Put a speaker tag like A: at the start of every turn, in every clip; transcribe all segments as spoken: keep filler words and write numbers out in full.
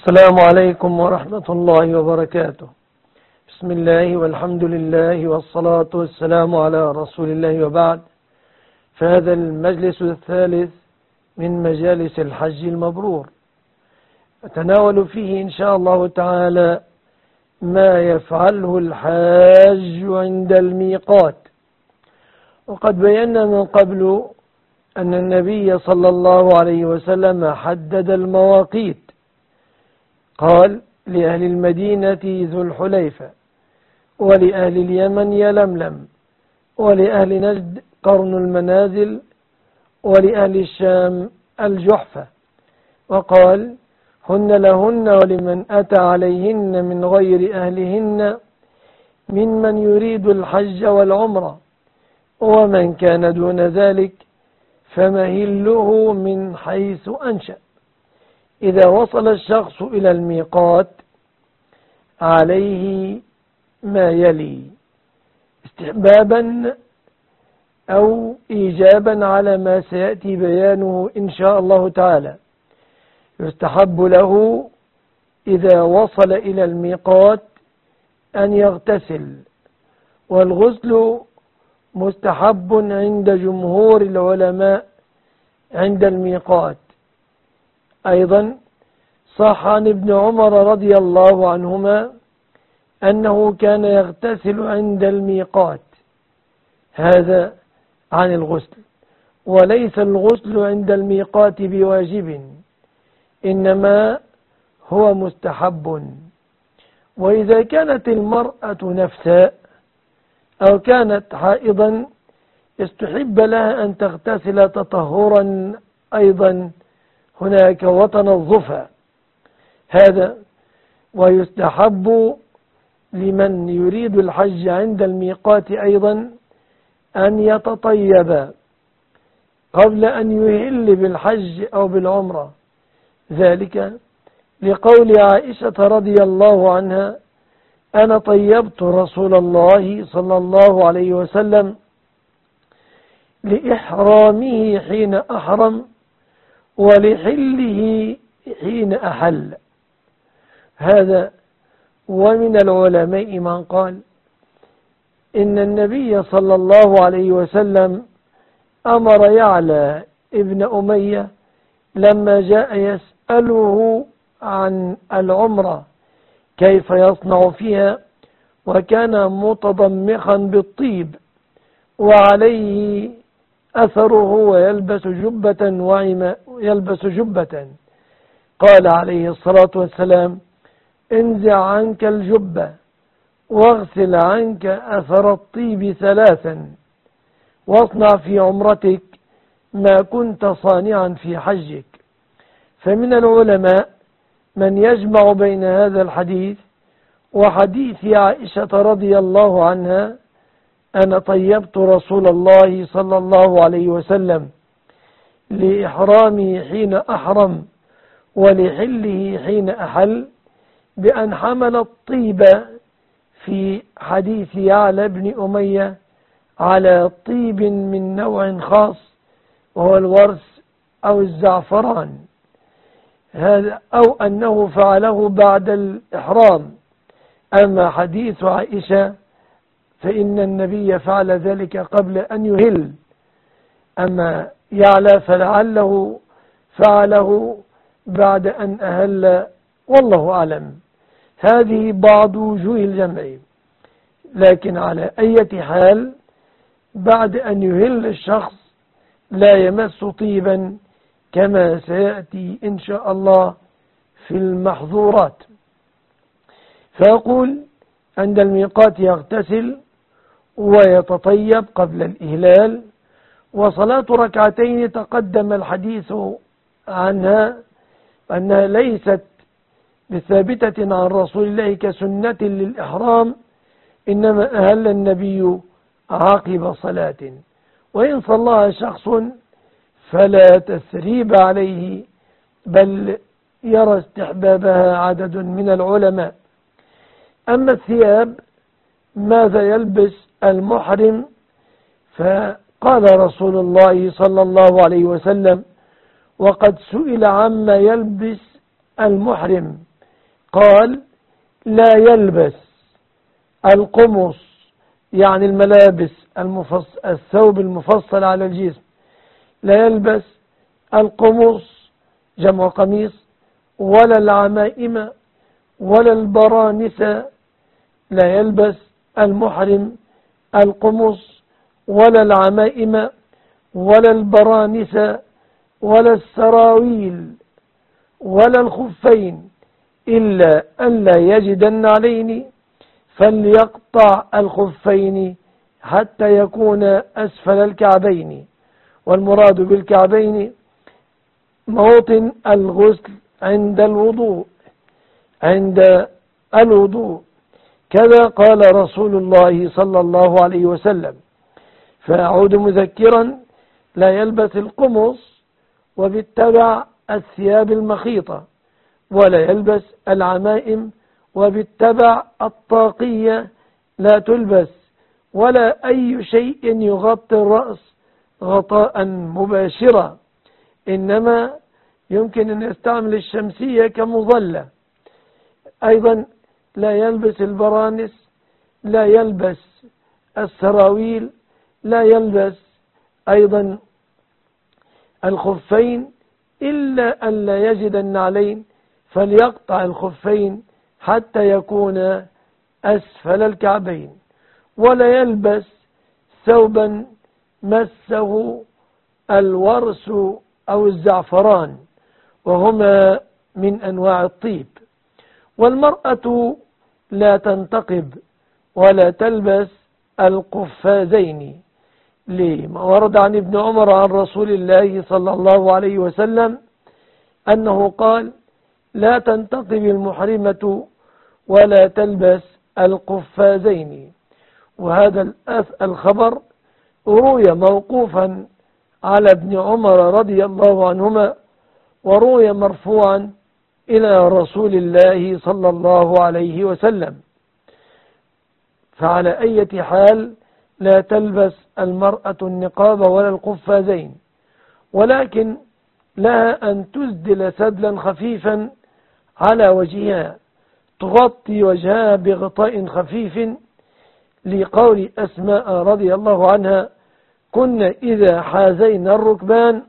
A: السلام عليكم ورحمة الله وبركاته. بسم الله والحمد لله والصلاة والسلام على رسول الله، وبعد. فهذا المجلس الثالث من مجالس الحج المبرور، أتناول فيه إن شاء الله تعالى ما يفعله الحاج عند الميقات. وقد بينا من قبل أن النبي صلى الله عليه وسلم حدد المواقيت، قال: لأهل المدينة ذو الحليفة، ولأهل اليمن يلملم، ولأهل نجد قرن المنازل، ولأهل الشام الجحفة. وقال: هن لهن ولمن أتى عليهن من غير أهلهن ممن يريد الحج والعمرة، ومن كان دون ذلك فمهله من حيث أنشأ. إذا وصل الشخص إلى الميقات عليه ما يلي: استحبابا أو إيجابا على ما سيأتي بيانه إن شاء الله تعالى. يستحب له إذا وصل إلى الميقات أن يغتسل، والغسل مستحب عند جمهور العلماء عند الميقات. أيضا صح عن ابن عمر رضي الله عنهما أنه كان يغتسل عند الميقات. هذا عن الغسل، وليس الغسل عند الميقات بواجب، إنما هو مستحب. وإذا كانت المرأة نفساء أو كانت حائضا استحب لها أن تغتسل تطهرا أيضا هناك وتنظفا. هذا ويستحب لمن يريد الحج عند الميقات أيضا أن يتطيب قبل أن يهل بالحج أو بالعمرة، ذلك لقول عائشة رضي الله عنها: أنا طيبت رسول الله صلى الله عليه وسلم لإحرامه حين أحرم ولحله حين أحل. هذا. ومن العلماء من قال إن النبي صلى الله عليه وسلم أمر يعلى ابن أمية لما جاء يسأله عن العمرة كيف يصنع فيها، وكان متضمخا بالطيب وعليه أثره ويلبس جبة وعما يلبس جبة. قال عليه الصلاة والسلام: انزع عنك الجبة واغسل عنك أثر الطيب ثلاثا، واصنع في عمرتك ما كنت صانعا في حجك. فمن العلماء من يجمع بين هذا الحديث وحديث عائشة رضي الله عنها: أنا طيبت رسول الله صلى الله عليه وسلم لإحرامه حين أحرم ولحله حين أحل، بأن حمل الطيب في حديث يعلى بن أمية على طيب من نوع خاص وهو الورس أو الزعفران، هذا أو أنه فعله بعد الإحرام. أما حديث عائشة فإن النبي فعل ذلك قبل أن يهل. أما يعلى فلعله فعله بعد أن أهل، والله أعلم. هذه بعض وجوه الجمع، لكن على أي حال بعد أن يهل الشخص لا يمس طيبا كما سيأتي إن شاء الله في المحظورات. فيقول: عند الميقات يغتسل ويتطيب قبل الإهلال. وصلاة ركعتين تقدم الحديث عنها أنها ليست بثابتة عن رسول الله كسنة للإحرام، إنما أهل النبي عقب صلاة، وإن صلىها شخص فلا تثريب عليه، بل يرى استحبابها عدد من العلماء. أما الثياب ماذا يلبس المحرم؟ فقال رسول الله صلى الله عليه وسلم: وقد سئل عما يلبس المحرم قال لا يلبس القمص يعني الملابس المفص... الثوب المفصل على الجسم، لا يلبس القمص جمع قميص، ولا العمائم ولا البرانس، لا يلبس المحرم القمص ولا العمائم ولا البرانس ولا السراويل ولا الخفين إلا أن لا يجد النعلين، فليقطع الخفين حتى يكون أسفل الكعبين. والمراد بالكعبين موطن الغسل عند الوضوء عند الوضوء كذا قال رسول الله صلى الله عليه وسلم. فأعود مذكرا: لا يلبس القمص وبالتبع الثياب المخيطة، ولا يلبس العمائم وبالتبع الطاقية لا تلبس، ولا أي شيء يغطي الرأس غطاء مباشرا، إنما يمكن أن يستعمل الشمسية كمظلة. أيضا لا يلبس البرانس، لا يلبس السراويل، لا يلبس أيضا الخفين إلا أن لا يجد النعلين، فليقطع الخفين حتى يكون أسفل الكعبين. ولا يلبس ثوبا مسه الورس أو الزعفران، وهما من أنواع الطيب. والمرأة لا تنتقب ولا تلبس القفازين، لما ورد عن ابن عمر عن رسول الله صلى الله عليه وسلم أنه قال: لا تنتقب المحرمة ولا تلبس القفازين. وهذا الخبر روي موقوفا على ابن عمر رضي الله عنهما، وروي مرفوعا إلى رسول الله صلى الله عليه وسلم. فعلى أي حال لا تلبس المرأة النقاب ولا القفازين، ولكن لها أن تسدل سدلا خفيفا على وجهها، تغطي وجهها بغطاء خفيف، لقول أسماء رضي الله عنها: كنا إذا حازينا الركبان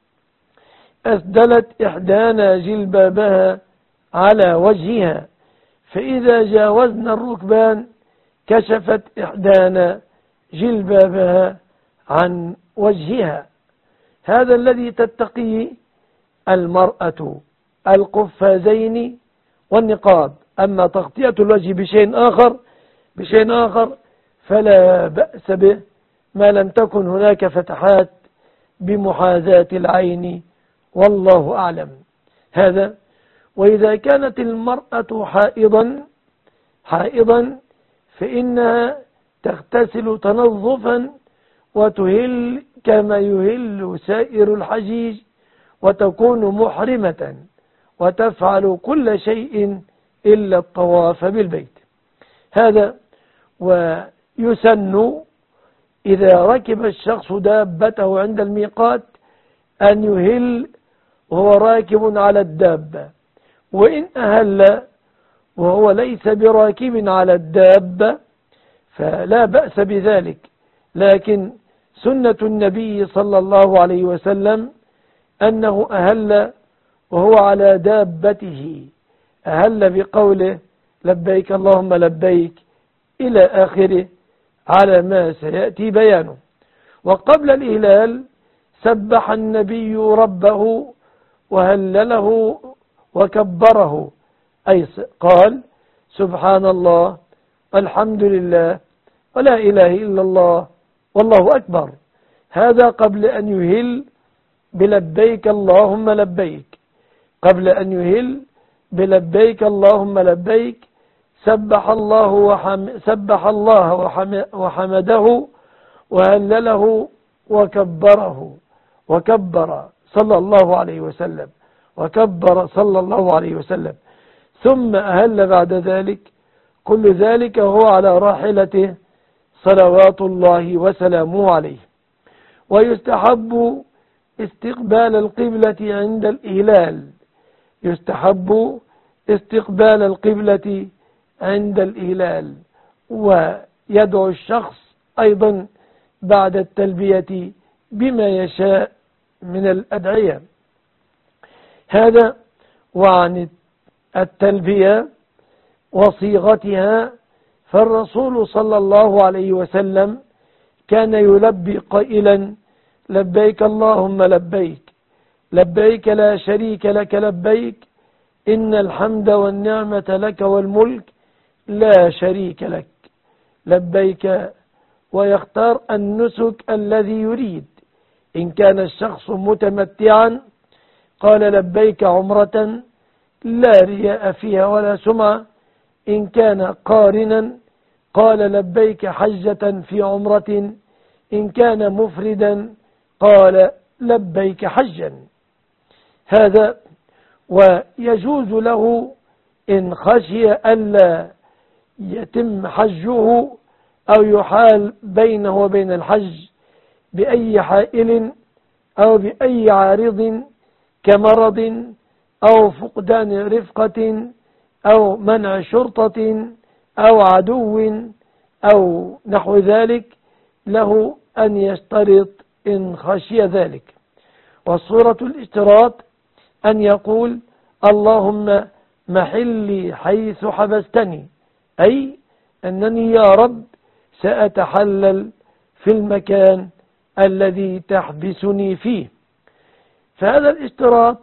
A: أسدلت إحدانا جلبابها على وجهها، فإذا جاوزنا الركبان كشفت إحدانا جلبابها عن وجهها. هذا الذي تتقي المرأة، القفازين والنقاب. أما تغطية الوجه بشيء آخر بشيء آخر فلا بأس به، ما لم تكن هناك فتحات بمحاذاة العين، والله أعلم. هذا. وإذا كانت المرأة حائضا حائضا فإنها تغتسل تنظفا وتهل كما يهل سائر الحجيج، وتكون محرمة وتفعل كل شيء إلا الطواف بالبيت. هذا. ويسن إذا ركب الشخص دابته عند الميقات أن يهل وهو راكب على الدابة، وإن أهل وهو ليس براكب على الدابة فلا بأس بذلك، لكن سنة النبي صلى الله عليه وسلم أنه أهل وهو على دابته، أهل بقوله: لبيك اللهم لبيك إلى آخره، على ما سيأتي بيانه. وقبل الإهلال سبح النبي ربه وهلله وكبره، أي قال: سبحان الله الحمد لله ولا إله إلا الله والله أكبر. هذا قبل أن يهل بلبيك اللهم لبيك. قبل أن يهل بلبيك اللهم لبيك سبح الله وحم سبح الله وحم وحمده وهلله وكبره وكبر صلى الله عليه وسلم وكبر صلى الله عليه وسلم ثم أهل بعد ذلك. كل ذلك هو على راحلته صلوات الله وسلامه عليه. ويستحب استقبال القبلة عند الإهلال، يستحب استقبال القبلة عند الإهلال، ويدعو الشخص أيضا بعد التلبية بما يشاء من الأدعية. هذا وعن التلبية وصيغتها، فالرسول صلى الله عليه وسلم كان يلبي قائلا: لبيك اللهم لبيك، لبيك لا شريك لك لبيك، إن الحمد والنعمة لك والملك لا شريك لك. لبيك، ويختار النسك الذي يريد. إن كان الشخص متمتعا قال لبيك عمرة لا رياء فيها ولا سمعة. إن كان قارنا قال لبيك حجة في عمرة. إن كان مفردا قال لبيك حجا. هذا ويجوز له إن خشي ألا يتم حجه أو يحال بينه وبين الحج بأي حائل أو بأي عارض كمرض أو فقدان رفقة أو منع شرطة أو عدو أو نحو ذلك، له أن يشترط إن خشي ذلك. والصورة الاشتراط أن يقول: اللهم محلي حيث حبستني، أي أنني يا رب سأتحلل في المكان الذي تحبسني فيه. فهذا الاشتراط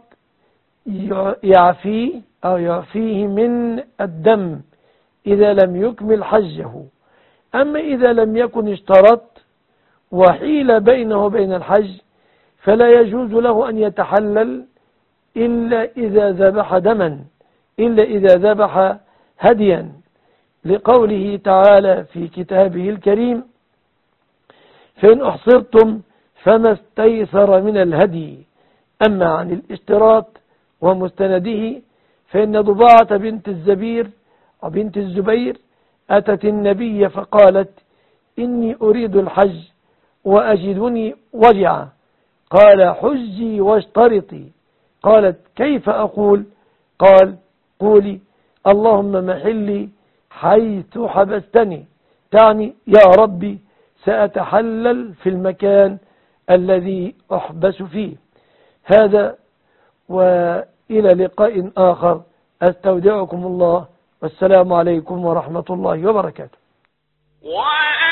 A: يعفيه أو يعفيه من الدم إذا لم يكمل حجه. أما إذا لم يكن اشترط وحيل بينه وبين الحج فلا يجوز له أن يتحلل إلا إذا ذبح دما، إلا إذا ذبح هديا، لقوله تعالى في كتابه الكريم: فإن أحصرتم فما استيسر من الهدي. أما عن الاشتراط ومستنده فإن ضباعة بنت الزبير وبنت الزبير أتت النبي فقالت: إني أريد الحج وأجدني وجعا. قال: حجي واشترطي. قالت: كيف أقول؟ قال: قولي: اللهم محلي حيث حبستني، تعني يا ربي سأتحلل في المكان الذي أحبس فيه. هذا، وإلى لقاء آخر، أستودعكم الله، والسلام عليكم ورحمة الله وبركاته.